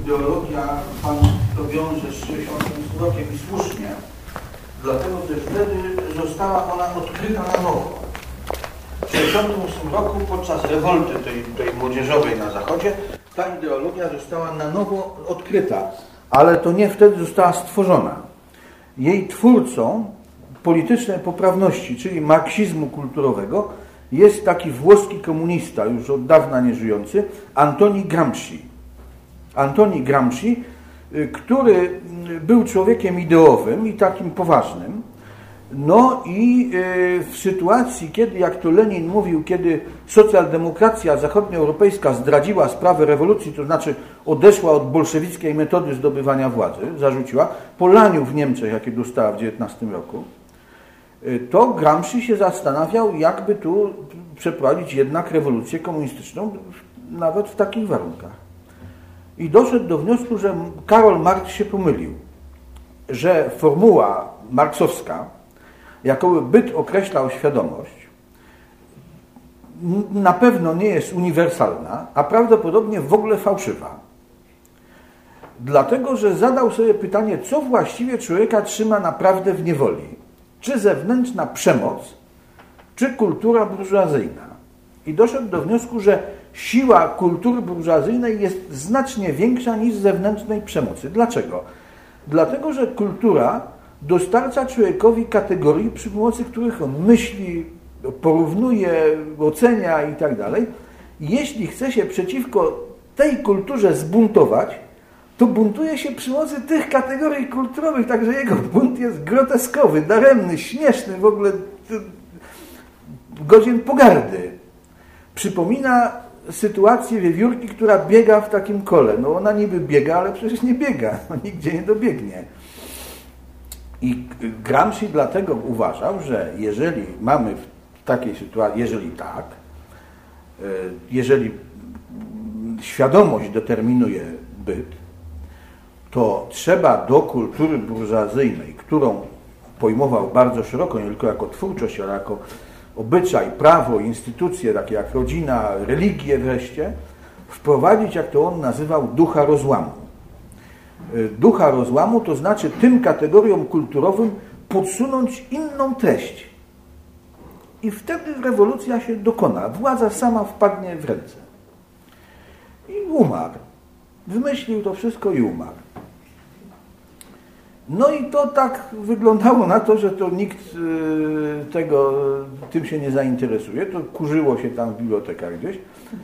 ideologia pan to wiąże z 60 rokiem i słusznie, dlatego że wtedy została ona odkryta na nowo. W 1968 roku podczas rewolty tej młodzieżowej na Zachodzie ta ideologia została na nowo odkryta, ale to nie wtedy została stworzona. Jej twórcą politycznej poprawności, czyli marksizmu kulturowego, jest taki włoski komunista, już od dawna nieżyjący, Antoni Gramsci. Antoni Gramsci, który był człowiekiem ideowym i takim poważnym. No i w sytuacji, kiedy, jak to Lenin mówił, kiedy socjaldemokracja zachodnioeuropejska zdradziła sprawę rewolucji, to znaczy odeszła od bolszewickiej metody zdobywania władzy, zarzuciła, po laniu w Niemczech, jakie dostała w 19 roku, to Gramsci się zastanawiał, jakby tu przeprowadzić jednak rewolucję komunistyczną, nawet w takich warunkach. I doszedł do wniosku, że Karol Marx się pomylił, że formuła marksowska, jakoby byt określał świadomość, na pewno nie jest uniwersalna, a prawdopodobnie w ogóle fałszywa. Dlatego, że zadał sobie pytanie, co właściwie człowieka trzyma naprawdę w niewoli. Czy zewnętrzna przemoc, czy kultura burżuazyjna. I doszedł do wniosku, że siła kultury burżuazyjnej jest znacznie większa niż zewnętrznej przemocy. Dlaczego? Dlatego, że kultura dostarcza człowiekowi kategorii, przy pomocy których on myśli, porównuje, ocenia i tak dalej. Jeśli chce się przeciwko tej kulturze zbuntować, to buntuje się przy pomocy tych kategorii kulturowych, także jego bunt jest groteskowy, daremny, śmieszny, w ogóle godzien pogardy. Przypomina sytuację wiewiórki, która biega w takim kole. No ona niby biega, ale przecież nie biega, no, nigdzie nie dobiegnie. I Gramsci dlatego uważał, że jeżeli mamy w takiej sytuacji, jeżeli świadomość determinuje byt, to trzeba do kultury burżuazyjnej, którą pojmował bardzo szeroko, nie tylko jako twórczość, ale jako obyczaj, prawo, instytucje, takie jak rodzina, religię wreszcie, wprowadzić, jak to on nazywał, ducha rozłamu. Ducha rozłamu to znaczy tym kategoriom kulturowym podsunąć inną treść. I wtedy rewolucja się dokona. Władza sama wpadnie w ręce. I umarł. Wymyślił to wszystko i umarł. No i to tak wyglądało na to, że to nikt tym się nie zainteresuje. To kurzyło się tam w bibliotekach gdzieś.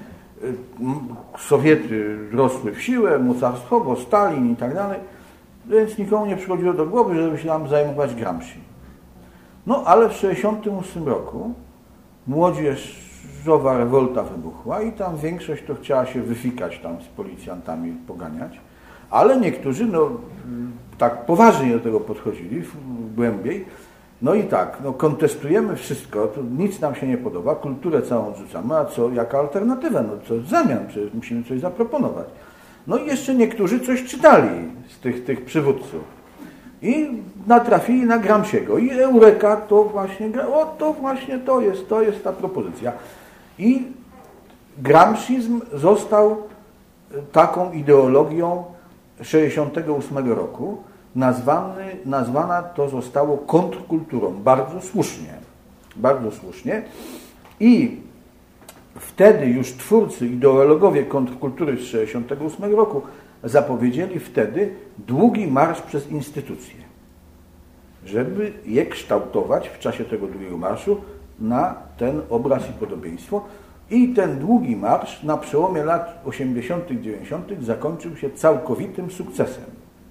Sowiety rosły w siłę, mocarstwo, Stalin i tak dalej, więc nikomu nie przychodziło do głowy, żeby się tam zajmować Gramsci. No ale w 1968 roku młodzieżowa rewolta wybuchła i tam większość to chciała się wyfikać tam z policjantami, poganiać, ale niektórzy tak poważnie do tego podchodzili, głębiej. No i tak, kontestujemy wszystko, to nic nam się nie podoba, kulturę całą odrzucamy, a co, jaka alternatywa? No co w zamian? Przecież musimy coś zaproponować. No i jeszcze niektórzy coś czytali z tych przywódców. I natrafili na Gramsciego. I Eureka, to jest ta propozycja. I gramscizm został taką ideologią 1968 roku. Nazwana to zostało kontrkulturą. Bardzo słusznie. I wtedy już twórcy, ideologowie kontrkultury z 1968 roku zapowiedzieli wtedy długi marsz przez instytucje, żeby je kształtować w czasie tego długiego marszu na ten obraz i podobieństwo. I ten długi marsz na przełomie lat 80., 90. zakończył się całkowitym sukcesem.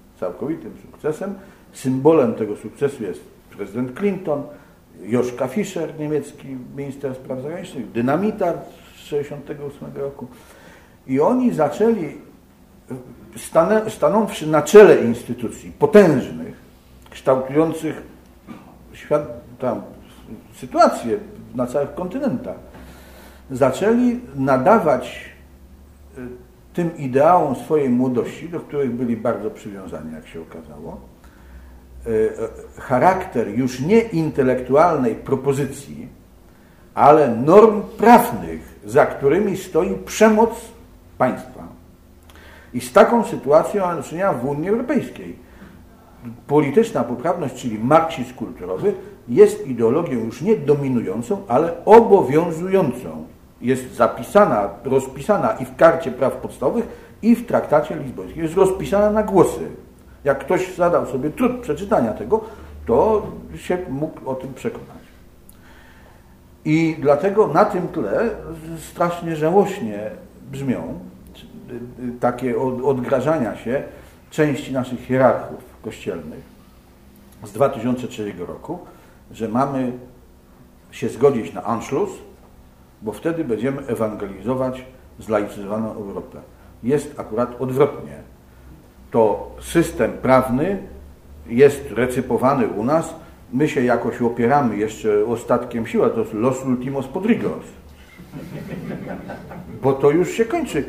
Symbolem tego sukcesu jest prezydent Clinton, Joschka Fischer, niemiecki minister spraw zagranicznych, dynamita z 1968 roku. I oni zaczęli, stanąwszy na czele instytucji potężnych, kształtujących sytuację na całych kontynentach, zaczęli nadawać tym ideałom swojej młodości, do których byli bardzo przywiązani, jak się okazało, charakter już nie intelektualnej propozycji, ale norm prawnych, za którymi stoi przemoc państwa. I z taką sytuacją mamy do czynienia w Unii Europejskiej. Polityczna poprawność, czyli marksizm kulturowy, jest ideologią już nie dominującą, ale obowiązującą. Jest zapisana, rozpisana i w Karcie Praw Podstawowych, i w Traktacie Lizbońskim. Jest rozpisana na głosy. Jak ktoś zadał sobie trud przeczytania tego, to się mógł o tym przekonać. I dlatego na tym tle strasznie żałośnie brzmią takie odgrażania się części naszych hierarchów kościelnych z 2003 roku, że mamy się zgodzić na Anschluss, bo wtedy będziemy ewangelizować zlaicyzowaną Europę. Jest akurat odwrotnie. To system prawny jest recypowany u nas, my się jakoś opieramy jeszcze ostatkiem siły, to jest los ultimos podrigos. Bo to już się kończy.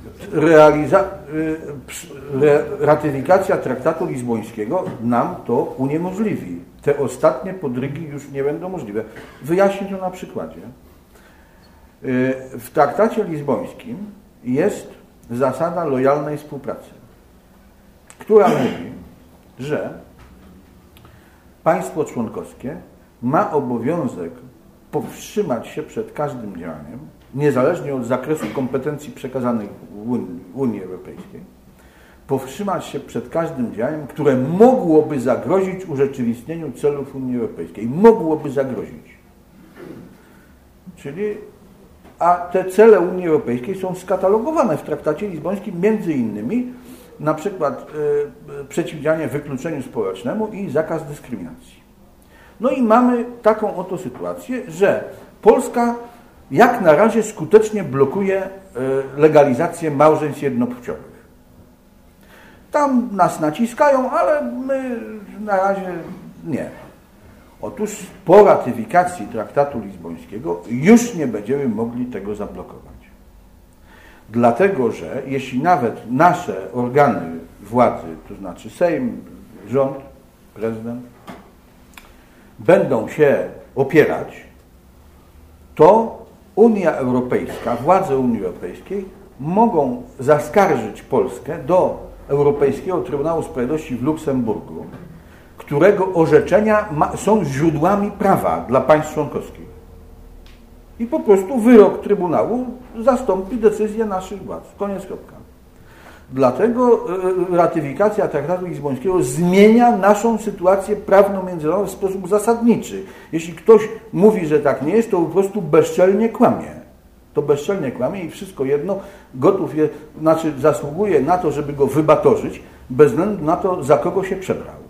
Ratyfikacja traktatu lizbońskiego nam to uniemożliwi. Te ostatnie podrygi już nie będą możliwe. Wyjaśnię to na przykładzie. W traktacie lizbońskim jest zasada lojalnej współpracy, która mówi, że państwo członkowskie ma obowiązek powstrzymać się przed każdym działaniem, niezależnie od zakresu kompetencji przekazanych Unii Europejskiej, powstrzymać się przed każdym działaniem, które mogłoby zagrozić urzeczywistnieniu celów Unii Europejskiej. Mogłoby zagrozić. Czyli, a te cele Unii Europejskiej są skatalogowane w traktacie lizbońskim, między innymi na przykład przeciwdziałanie wykluczeniu społecznemu i zakaz dyskryminacji. No i mamy taką oto sytuację, że Polska jak na razie skutecznie blokuje legalizację małżeństw jednopłciowych. Tam nas naciskają, ale my na razie nie. Otóż po ratyfikacji traktatu lizbońskiego już nie będziemy mogli tego zablokować. Dlatego, że jeśli nawet nasze organy władzy, to znaczy Sejm, rząd, prezydent, będą się opierać, to Unia Europejska, władze Unii Europejskiej mogą zaskarżyć Polskę do Europejskiego Trybunału Sprawiedliwości w Luksemburgu, którego orzeczenia są źródłami prawa dla państw członkowskich. I po prostu wyrok Trybunału zastąpi decyzję naszych władz. Koniec, kropka. Dlatego ratyfikacja traktatu lizbońskiego zmienia naszą sytuację prawną międzynarodową w sposób zasadniczy. Jeśli ktoś mówi, że tak nie jest, to po prostu bezczelnie kłamie. To bezczelnie kłamie i wszystko jedno gotów jest, znaczy zasługuje na to, żeby go wybatorzyć, bez względu na to, za kogo się przebrał.